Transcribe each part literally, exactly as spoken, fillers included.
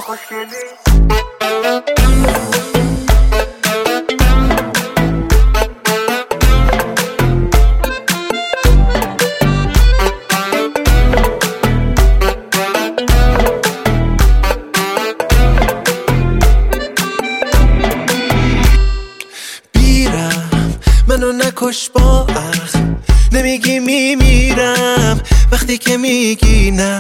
خوشگلی منو نکش با عقل، نمیگی میمیرم وقتی که میگی نه.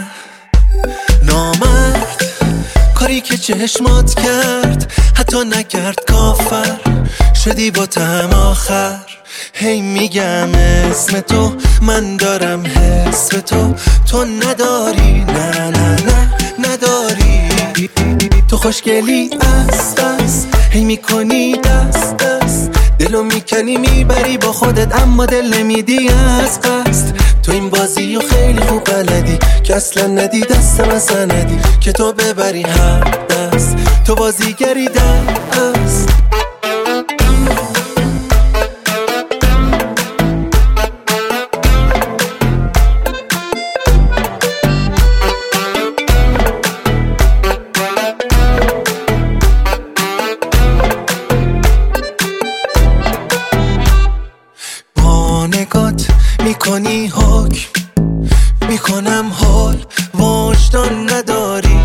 نامرد کاری که چشمات کرد حتی نکرد، کافر شدی با طعم آخر. هی میگم اسم تو، من دارم حس به تو، تو نداری، نه نه نه نداری. تو خوشگلی است است، هی میکنی دست دست، دلو میکنی میبری با خودت اما دل نمیدی از قصد. تو این بازی و خیلی خوب بلدی که اصلا ندی دستم اصلا ندی که تو ببری هر دست. تو بازیگری دست میکنی حکم، میکنم حال وجدان نداری.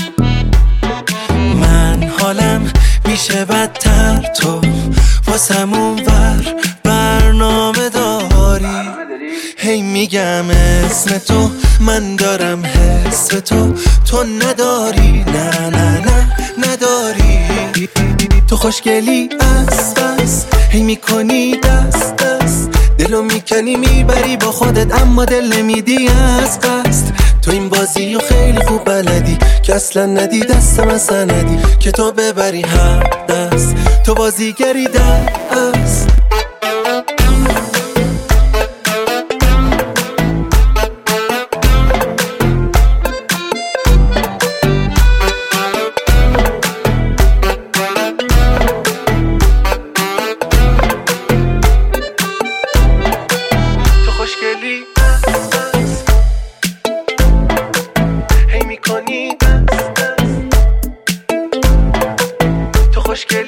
من حالم میشه بدتر، تو واسمون ور برنامه داری. هی میگم اسم تو، من دارم حس به تو، تو نداری، نه نه نه نداری. تو خوشگلی است بس، هی میکنی دست دست، دلو میکنی میبری با خودت اما دل نمیدی از قصد. تو این بازی و خیلی خوب بلدی که اصلا ندی دستم اصلا ندی که تو ببری هر دست. تو بازیگری دست خوشگلی دست هی میکنی دست دست. تو خوشگلی